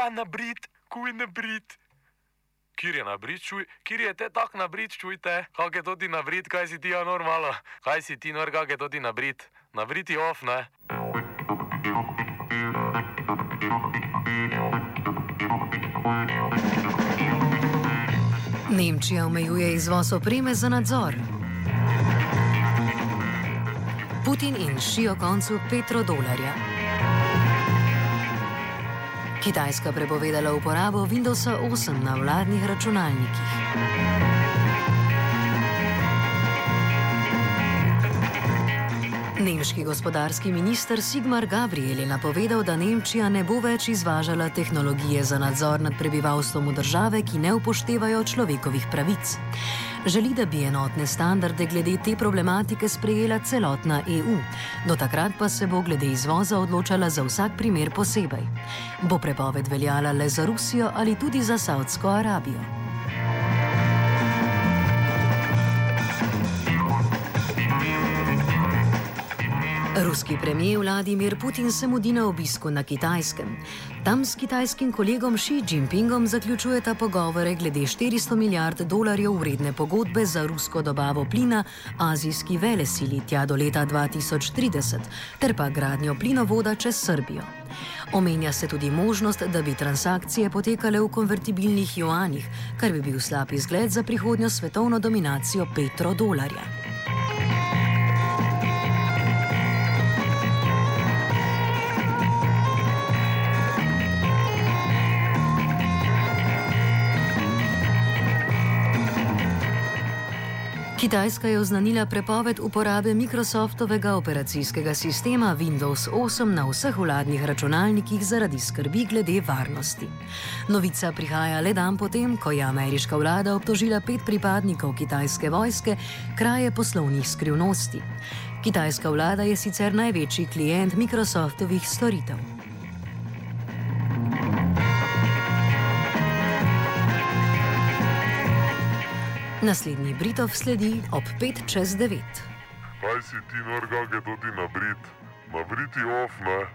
Ja, nabrit, kuj nabrit. Kjer je nabrit, čuj? Kjer je te tak nabrit, čujte? Kak je to ti nabrit, kaj si ti ja normalo? Kaj si ti nor, kak je to ti nabrit? Nabrit je off, ne? Nemčija omejuje izvoz opreme za nadzor. Putin in Xi o koncu petrodolarja. Kitajska prepovedala uporabo Windowsa 8 na vladnih računalnikih. Nemški gospodarski minister Sigmar Gabriel je napovedal, da Nemčija ne bo več izvažala tehnologije za nadzor nad prebivalstvom v države, ki ne upoštevajo človekovih pravic. Želi, da bi enotne standarde glede te problematike sprejela celotna EU. Do takrat pa se bo glede izvoza odločala za vsak primer posebej. Bo prepoved veljala le za Rusijo ali tudi za Saudsko Arabijo? Ruski premijer Vladimir Putin se mudi na obisku na Kitajskem. Tam s kitajskim kolegom Xi Jinpingom zaključujeta pogovore glede 400 milijard dolarjev vredne pogodbe za rusko dobavo plina azijski velesili tja do leta 2030, ter pa gradnjo plinovoda čez Srbijo. Omenja se tudi možnost, da bi transakcije potekale v konvertibilnih juanih, kar bi bil slab izgled za prihodnjo svetovno dominacijo petrodolarja. Kitajska je oznanila prepoved uporabe Microsoftovega operacijskega sistema Windows 8 na vseh vladnih računalnikih zaradi skrbi glede varnosti. Novica prihaja le dan potem, ko je ameriška vlada obtožila 5 pripadnikov kitajske vojske kraje poslovnih skrivnosti. Kitajska vlada je sicer največji klient Microsoftovih storitev. Naslednji Britov sledi ob 8:05. Kaj si ti nor, kak je to ti nabrit? Nabrit je off, ne?